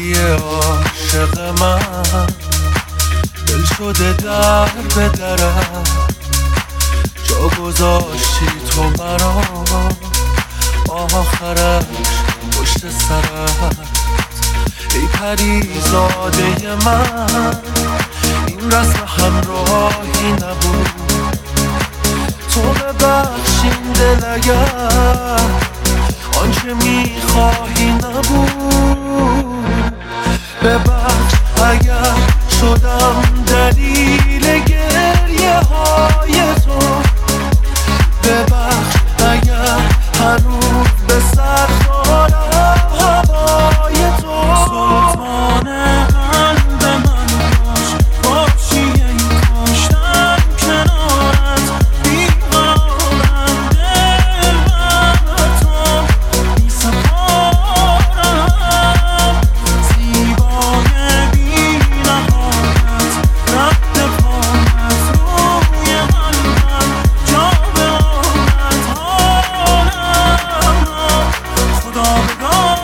بودی عاشق من، دل شده در به درم، جا گذاشتی تو مرا آخرش پشت سرت. ای پریزاده من، این رسم همراهی نبود، تو ببخشین دل اگر آنچه میخواهی نبود. ببخش اگر شدم دلیل گریه های تو، ببخش اگر هنوز به سر دارم هوای تو. سلطان قلب من باش، باشی ای کاشتم کنارت، بیقرارم دل بر تو میسپارم. زیبای بی نهایت رد پایت روی قلبم، جا به آنت حالم خدا بدانم.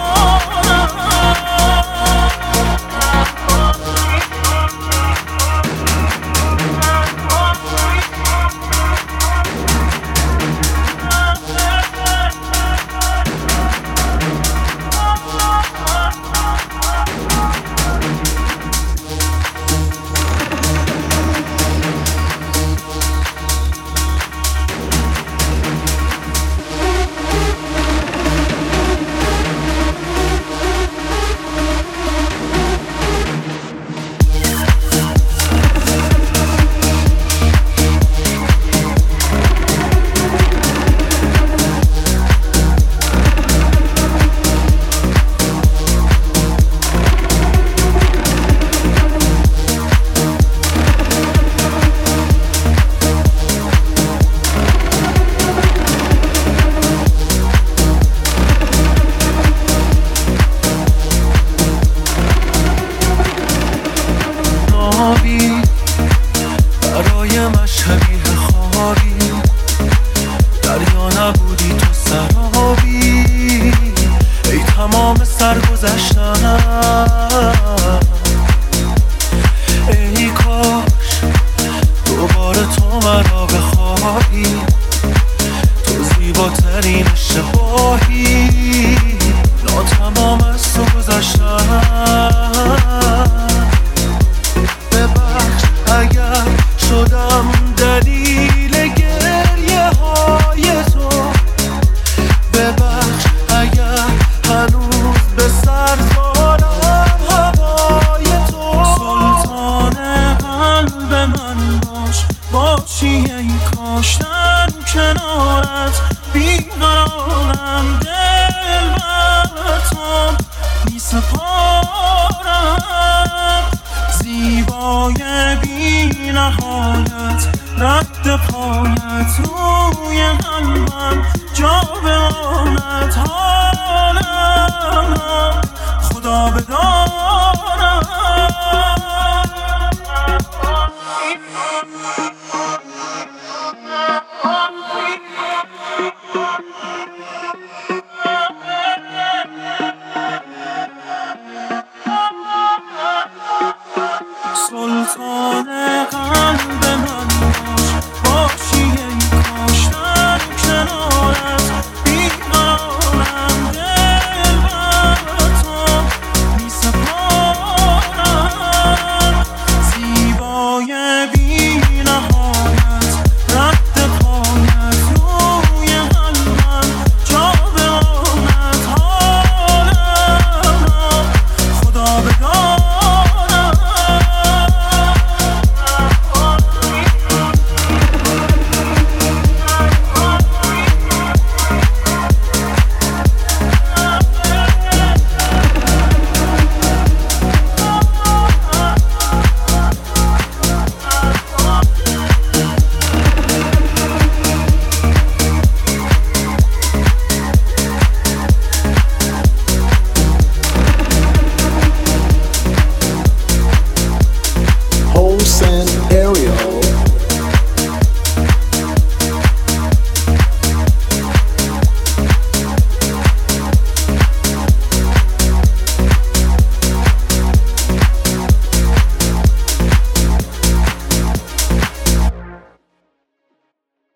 برای من شبیه خوابی، دریا نبودی تو سرابی. ای تمام سرگذشتنم، ای کاش دوباره تو مرا بخوابی. تو زیباترین اشتباهی، ناتمام از تو گذشتم. ببخش اگر شدم دلیل گریه های تو، ببخش اگر هنوز به سر دارم هوای تو. سلطان قلب من باش، باشی ای کاشتم کنارت، بیقرارم دل بر تو میسپارم.